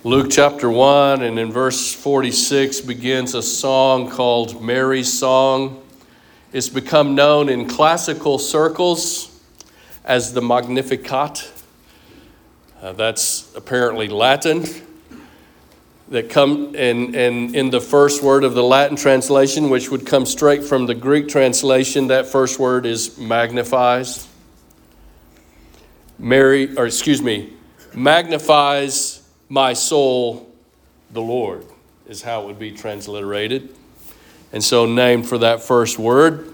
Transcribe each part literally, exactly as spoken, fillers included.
Luke chapter one, and in verse forty-six begins a song called Mary's Song. It's become known in classical circles as the Magnificat. Uh, that's apparently Latin. That come and and in the first word of the Latin translation, which would come straight from the Greek translation, that first word is magnifies. Mary, or excuse me, magnifies my soul, the Lord, is how it would be transliterated. And so named for that first word.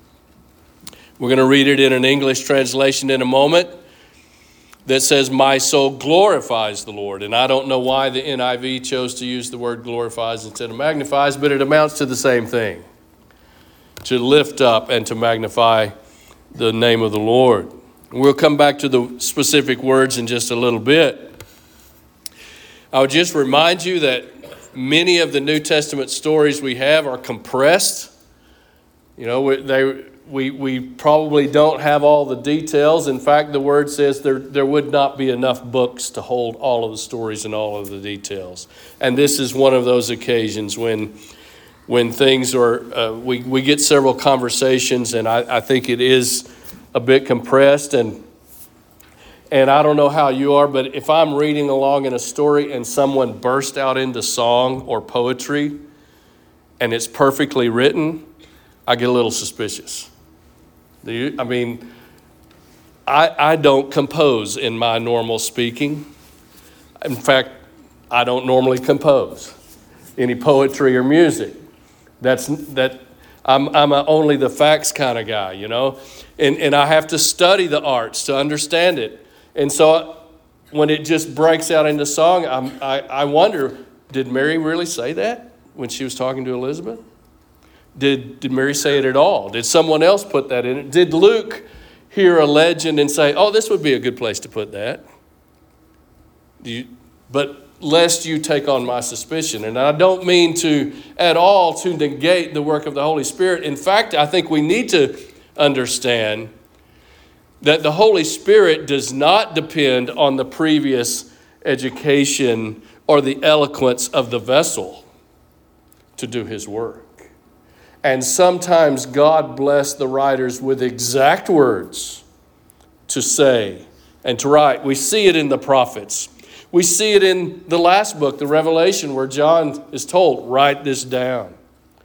We're going to read it in an English translation in a moment that says, my soul glorifies the Lord. And I don't know why the N I V chose to use the word glorifies instead of magnifies, but it amounts to the same thing. To lift up and to magnify the name of the Lord. We'll come back to the specific words in just a little bit. I would just remind you that many of the New Testament stories we have are compressed. You know, they we we probably don't have all the details. In fact, the word says there, there would not be enough books to hold all of the stories and all of the details. And this is one of those occasions when when things are, uh, we, we get several conversations, and I, I think it is a bit compressed. And And I don't know how you are, but if I'm reading along in a story and someone bursts out into song or poetry and it's perfectly written, I get a little suspicious. Do you? I mean, I, I don't compose in my normal speaking. In fact, I don't normally compose any poetry or music. That's that. I'm I'm a only the facts kind of guy, you know, and and I have to study the arts to understand it. And so when it just breaks out into song, I'm, I, I wonder, did Mary really say that when she was talking to Elizabeth? Did, did Mary say it at all? Did someone else put that in it? Did Luke hear a legend and say, oh, this would be a good place to put that? Do you, but lest you take on my suspicion. And I don't mean to at all to negate the work of the Holy Spirit. In fact, I think we need to understand that the Holy Spirit does not depend on the previous education or the eloquence of the vessel to do his work. And sometimes God blessed the writers with exact words to say and to write. We see it in the prophets. We see it in the last book, the Revelation, where John is told, write this down.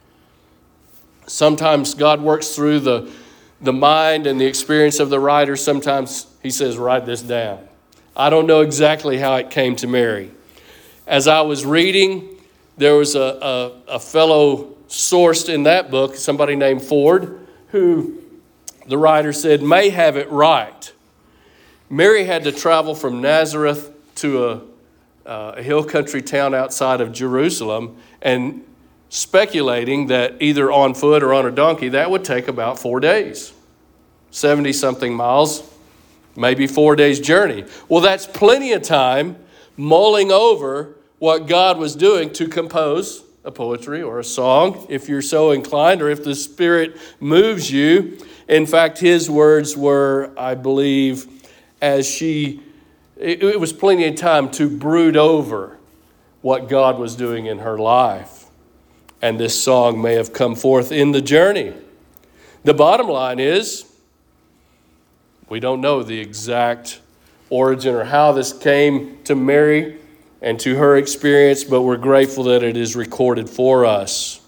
Sometimes God works through the the mind and the experience of the writer. Sometimes he says, write this down. I don't know exactly how it came to Mary. As I was reading, there was a, a, a fellow sourced in that book, somebody named Ford, who the writer said may have it right. Mary had to travel from Nazareth to a, uh, a hill country town outside of Jerusalem, and speculating that either on foot or on a donkey, that would take about four days, seventy-something miles, maybe four days' journey. Well, that's plenty of time mulling over what God was doing to compose a poetry or a song, if you're so inclined, or if the Spirit moves you. In fact, his words were, I believe, as she, it, it was plenty of time to brood over what God was doing in her life. And this song may have come forth in the journey. The bottom line is, we don't know the exact origin or how this came to Mary and to her experience, but we're grateful that it is recorded for us.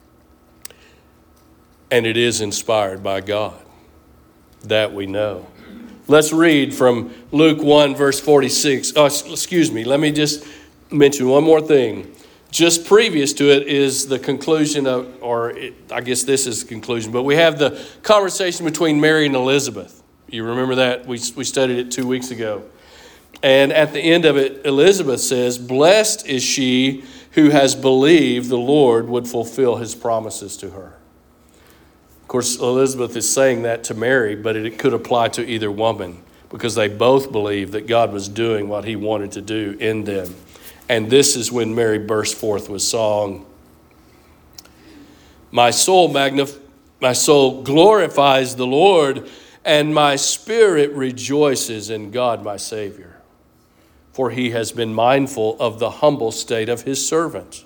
And it is inspired by God. That we know. Let's read from Luke one, verse forty-six. Oh, excuse me, let me just mention one more thing. Just previous to it is the conclusion of, or it, I guess this is the conclusion, but we have the conversation between Mary and Elizabeth. You remember that? We, we studied it two weeks ago. And at the end of it, Elizabeth says, blessed is she who has believed the Lord would fulfill his promises to her. Of course, Elizabeth is saying that to Mary, but it could apply to either woman because they both believed that God was doing what he wanted to do in them. And this is when Mary burst forth with song. My soul magnif- my soul glorifies the Lord, and my spirit rejoices in God my Savior. for he has been mindful of the humble state of his servant.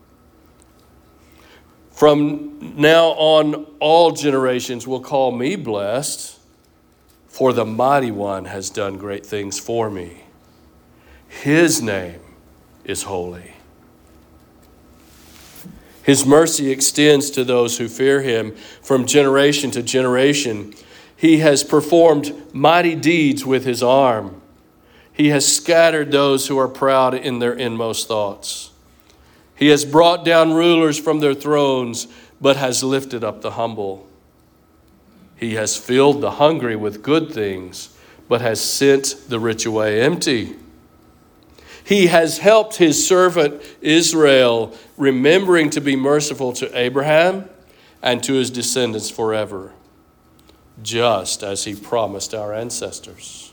From now on, all generations will call me blessed, for the Mighty One has done great things for me. His name is holy. His mercy extends to those who fear him from generation to generation. He has performed mighty deeds with his arm. He has scattered those who are proud in their inmost thoughts. He has brought down rulers from their thrones, but has lifted up the humble. He has filled the hungry with good things, but has sent the rich away empty. He has helped his servant Israel, remembering to be merciful to Abraham and to his descendants forever, just as he promised our ancestors.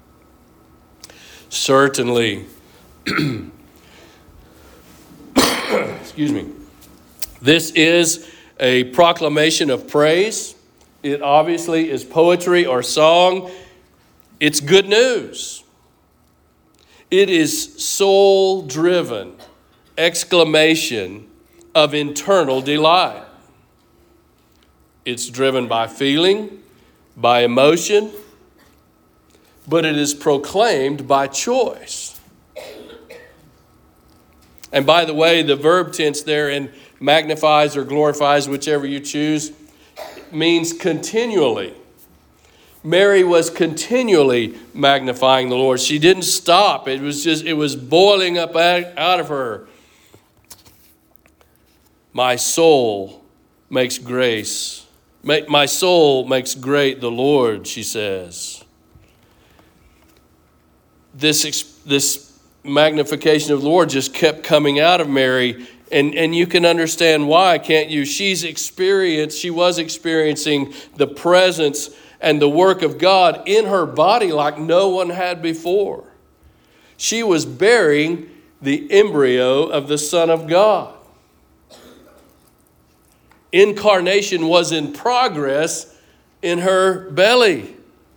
Certainly, excuse me, this is a proclamation of praise. It obviously is poetry or song. It's good news. It is soul-driven exclamation of internal delight. It's driven by feeling, by emotion, but it is proclaimed by choice. And by the way, the verb tense there in magnifies or glorifies, whichever you choose, means continually. Mary was continually magnifying the Lord. She didn't stop. It was just, it was boiling up out of her. My soul makes grace. My soul makes great the Lord, she says. This, this magnification of the Lord just kept coming out of Mary. And, and you can understand why, can't you? She's experienced, she was experiencing the presence and the work of God in her body like no one had before. She was bearing the embryo of the Son of God. Incarnation was in progress in her belly.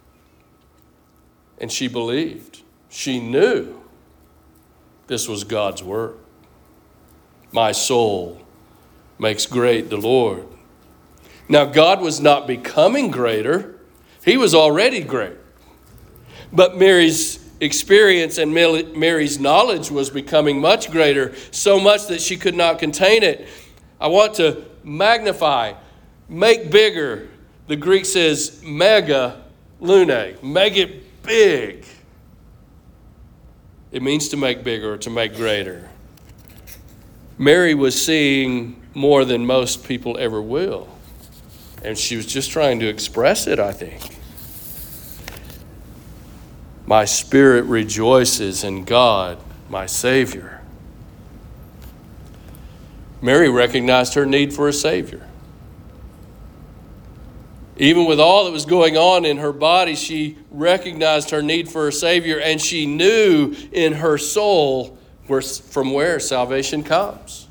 And she believed. She knew this was God's word. My soul makes great the Lord. Now, God was not becoming greater. He was already great. But Mary's experience and Mary's knowledge was becoming much greater, so much that she could not contain it. I want to magnify, make bigger. The Greek says mega lune, make it big. It means to make bigger or to make greater. Mary was seeing more than most people ever will. And she was just trying to express it, I think. My spirit rejoices in God, my Savior. Mary recognized her need for a Savior. Even with all that was going on in her body, she recognized her need for a Savior, and she knew in her soul where, from where salvation comes.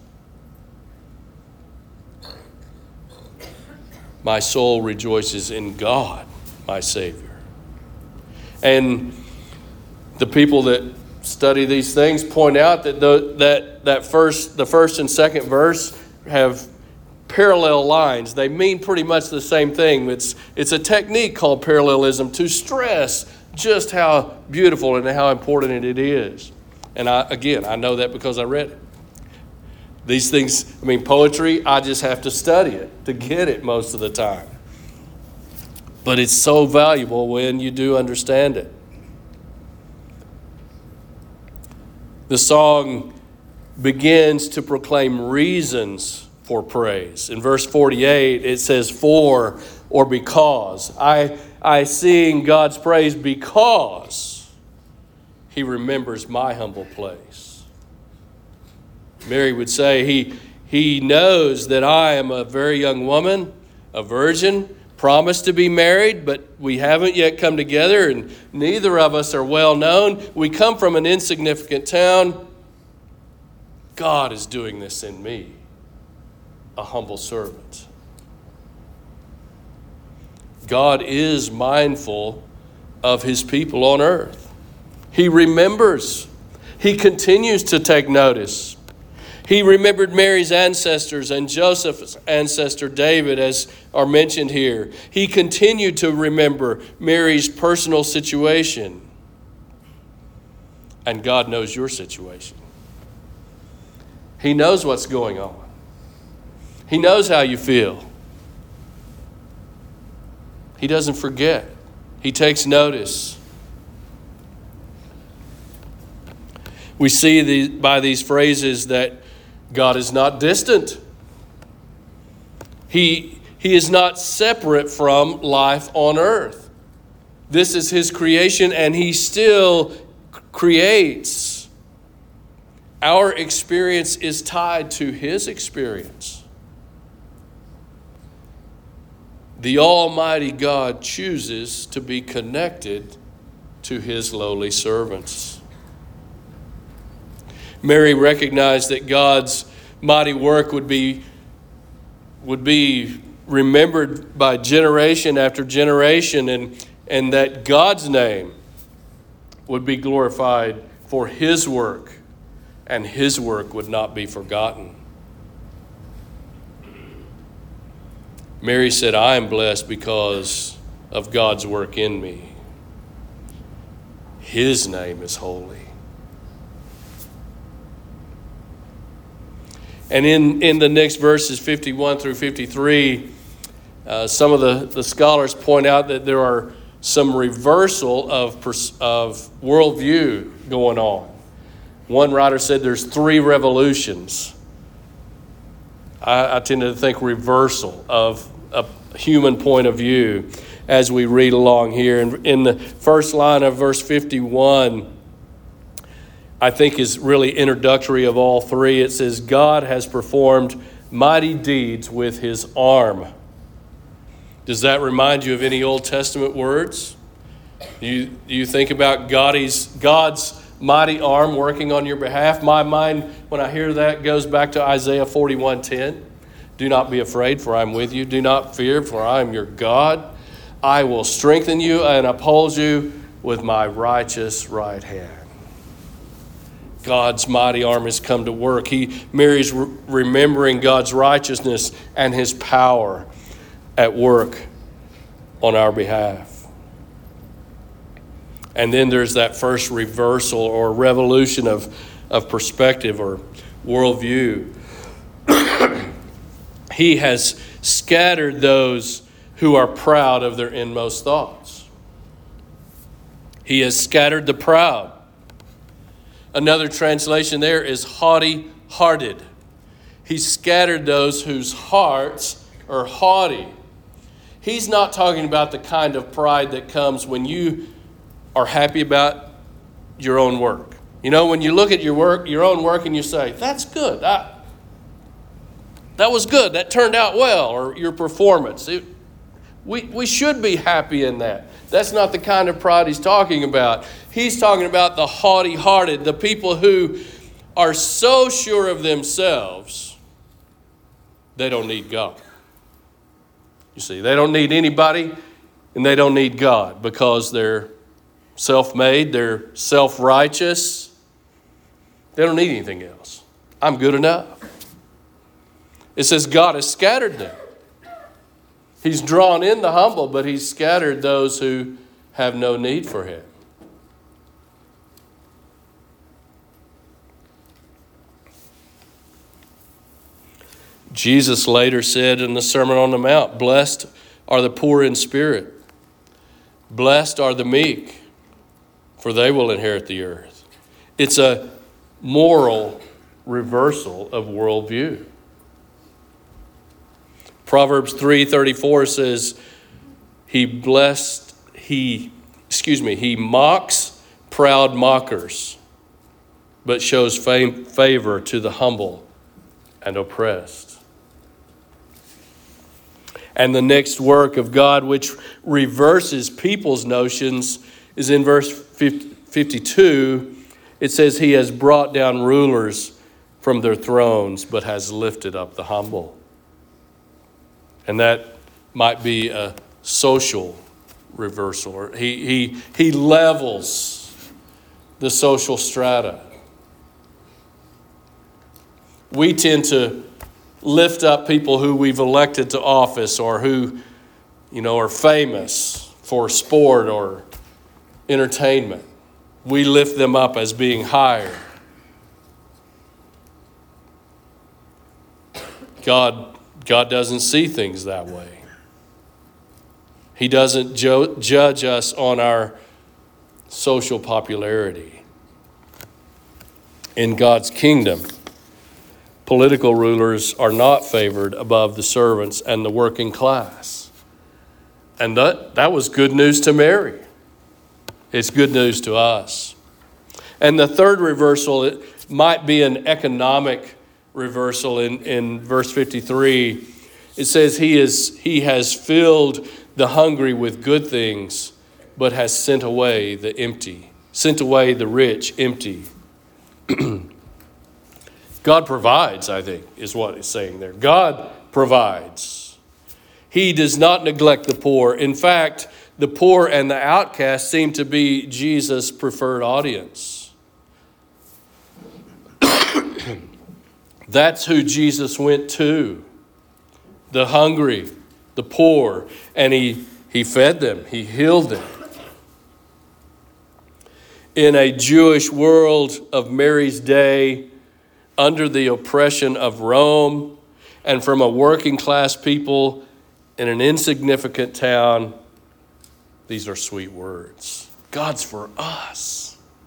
My soul rejoices in God, my Savior. And the people that study these things point out that the, that that first, the first and second verse have parallel lines. They mean pretty much the same thing. It's it's a technique called parallelism to stress just how beautiful and how important it is. And I again, I know that because I read it. These things, I mean, poetry, I just have to study it to get it most of the time. But it's so valuable when you do understand it. The song begins to proclaim reasons for praise. In verse forty-eight, it says for or because. I, I sing God's praise because he remembers my humble place. Mary would say, he, he knows that I am a very young woman, a virgin, promised to be married, but we haven't yet come together, and neither of us are well known. We come from an insignificant town. God is doing this in me, a humble servant. God is mindful of his people on earth. He remembers He continues to take notice. He remembered Mary's ancestors and Joseph's ancestor David, as are mentioned here. He continued to remember Mary's personal situation. And God knows your situation. He knows what's going on. He knows how you feel. He doesn't forget. He takes notice. We see the, by these phrases that God is not distant. He, he is not separate from life on earth. This is his creation, and he still creates. Our experience is tied to his experience. The Almighty God chooses to be connected to his lowly servants. Mary recognized that God's mighty work would be, would be remembered by generation after generation, and, and that God's name would be glorified for his work, and his work would not be forgotten. Mary said, I am blessed because of God's work in me. His name is holy. And in, in the next verses, fifty-one through fifty-three, uh, some of the, the scholars point out that there are some reversal of, of worldview going on. One writer said there's three revolutions. I, I tend to think reversal of a human point of view as we read along here. And in the first line of verse fifty-one, I think is really introductory of all three. It says, God has performed mighty deeds with his arm. Does that remind you of any Old Testament words? You, you think about God's, God's mighty arm working on your behalf? My mind, when I hear that, goes back to Isaiah forty-one ten. Do not be afraid, for I am with you. Do not fear, for I am your God. I will strengthen you and uphold you with my righteous right hand. God's mighty arm has come to work. He Mary's re- remembering God's righteousness and his power at work on our behalf. And then there's that first reversal or revolution of, of perspective or worldview. He has scattered those who are proud of their inmost thoughts. He has scattered the proud. Another translation there is haughty-hearted. He scattered those whose hearts are haughty. He's not talking about the kind of pride that comes when you are happy about your own work. You know, when you look at your work, your own work, and you say, that's good. I, that was good. That turned out well. Or your performance. It, we, we should be happy in that. That's not the kind of pride he's talking about. He's talking about the haughty-hearted, the people who are so sure of themselves, they don't need God. You see, they don't need anybody, and they don't need God because they're self-made, they're self-righteous. They don't need anything else. I'm good enough. It says God has scattered them. He's drawn in the humble, but he's scattered those who have no need for him. Jesus later said in the Sermon on the Mount, blessed are the poor in spirit. Blessed are the meek, for they will inherit the earth. It's a moral reversal of worldview. Proverbs three thirty-four says, he blessed, he, excuse me, he mocks proud mockers, but shows fam- favor to the humble and oppressed. And the next work of God, which reverses people's notions, is in verse fifty-two. It says, he has brought down rulers from their thrones, but has lifted up the humble. And that might be a social reversal. He, he, he levels the social strata. we tend to lift up people who we've elected to office or who, you know, are famous for sport or entertainment. We lift them up as being higher. God, God doesn't see things that way. He doesn't jo- judge us on our social popularity. In God's kingdom, political rulers are not favored above the servants and the working class. And that, that was good news to Mary. It's good news to us. And the third reversal, it might be an economic reversal in, in verse fifty-three. It says, he is he has filled the hungry with good things, but has sent away the empty, sent away the rich empty. God provides, I think, is what it's saying there. God provides. He does not neglect the poor. In fact, the poor and the outcast seem to be Jesus' preferred audience. That's who Jesus went to. The hungry, the poor, and he, he fed them. He healed them. In a Jewish world of Mary's day, under the oppression of Rome, and from a working class people in an insignificant town, these are sweet words. God's for us.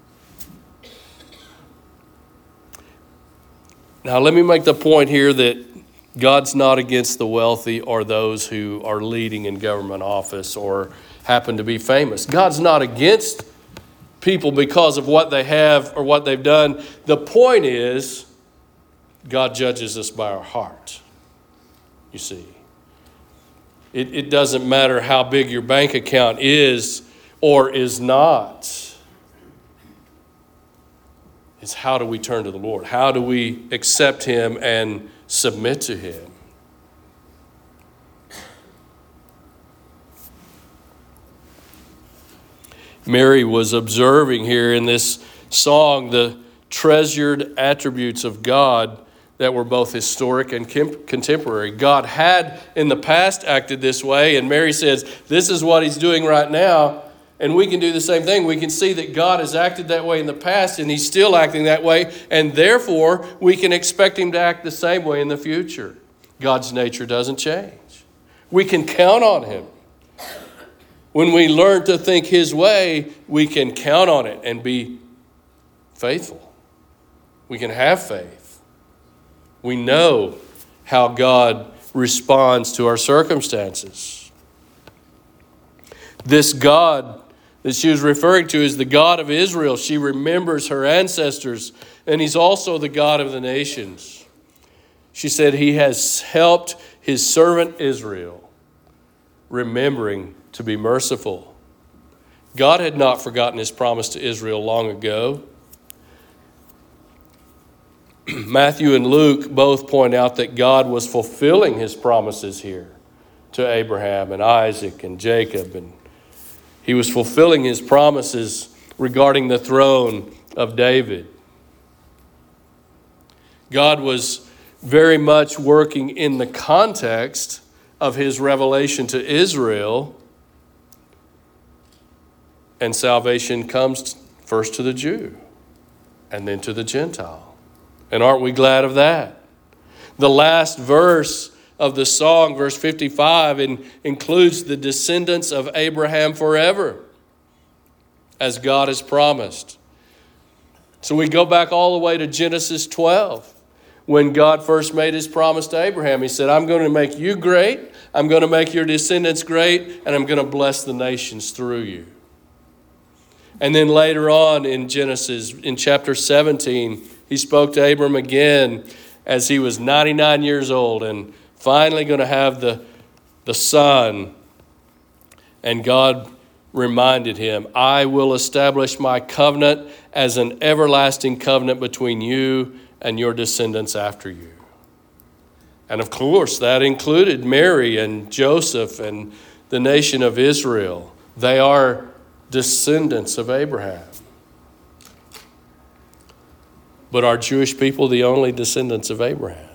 Now, let me make the point here that God's not against the wealthy or those who are leading in government office or happen to be famous. God's not against people because of what they have or what they've done. The point is, God judges us by our heart, you see. It, it doesn't matter how big your bank account is or is not. It's how do we turn to the Lord? How do we accept him and submit to him? Mary was observing here in this song the treasured attributes of God that were both historic and contemporary. God had in the past acted this way, and Mary says, this is what he's doing right now. And we can do the same thing. We can see that God has acted that way in the past, and he's still acting that way. And therefore, we can expect him to act the same way in the future. God's nature doesn't change. We can count on him. When we learn to think his way, we can count on it and be faithful. We can have faith. We know how God responds to our circumstances. This God that she was referring to is the God of Israel. She remembers her ancestors, and he's also the God of the nations. She said he has helped his servant Israel, remembering to be merciful. God had not forgotten his promise to Israel long ago. Matthew and Luke both point out that God was fulfilling his promises here to Abraham and Isaac and Jacob, and he was fulfilling his promises regarding the throne of David. God was very much working in the context of his revelation to Israel, and salvation comes first to the Jew and then to the Gentile. And aren't we glad of that? The last verse of the song, verse fifty-five, in, includes the descendants of Abraham forever, as God has promised. So we go back all the way to Genesis twelve, when God first made his promise to Abraham. He said, I'm going to make you great, I'm going to make your descendants great, and I'm going to bless the nations through you. And then later on in Genesis, in chapter seventeen, he spoke to Abram again as he was ninety-nine years old and finally going to have the, the son. And God reminded him, I will establish my covenant as an everlasting covenant between you and your descendants after you. And of course, that included Mary and Joseph and the nation of Israel. They are descendants of Abraham. But are Jewish people the only descendants of Abraham?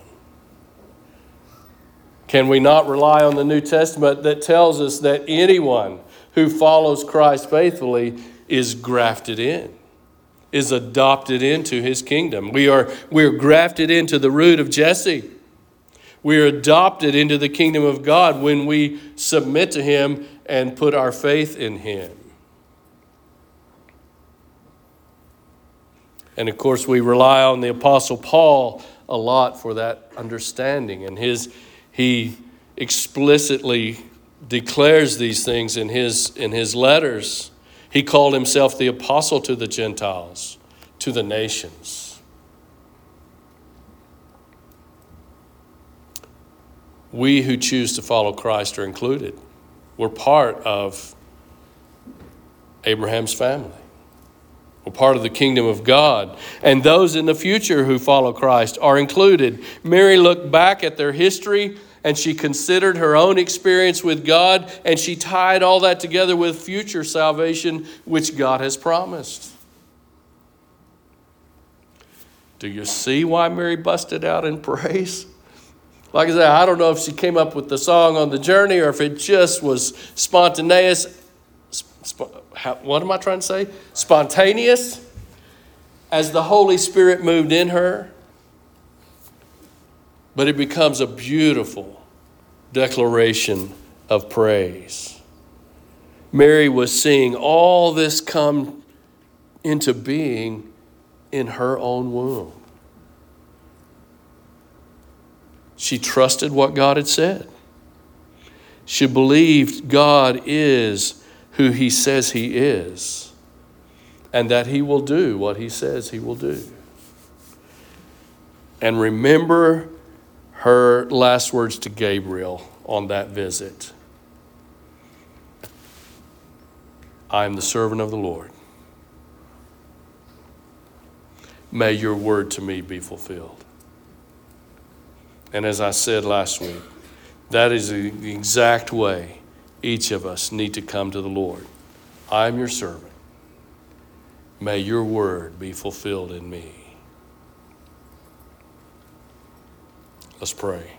Can we not rely on the New Testament that tells us that anyone who follows Christ faithfully is grafted in, is adopted into his kingdom? We are we're grafted into the root of Jesse. We are adopted into the kingdom of God when we submit to him and put our faith in him. And of course, we rely on the Apostle Paul a lot for that understanding. And his he explicitly declares these things in his in his letters. He called himself the apostle to the Gentiles, to the nations. We who choose to follow Christ are included. We're part of Abraham's family. We're part of the kingdom of God. And those in the future who follow Christ are included. Mary looked back at their history and she considered her own experience with God, and she tied all that together with future salvation, which God has promised. Do you see why Mary busted out in praise? Like I said, I don't know if she came up with the song on the journey or if it just was spontaneous. What am I trying to say? Spontaneous. As the Holy Spirit moved in her. But it becomes a beautiful declaration of praise. Mary was seeing all this come into being in her own womb. She trusted what God had said. She believed God is who he says he is, and that he will do what he says he will do. And remember her last words to Gabriel on that visit. I am the servant of the Lord. May your word to me be fulfilled. And as I said last week, that is the exact way each of us need to come to the Lord. I am your servant. May your word be fulfilled in me. Let's pray.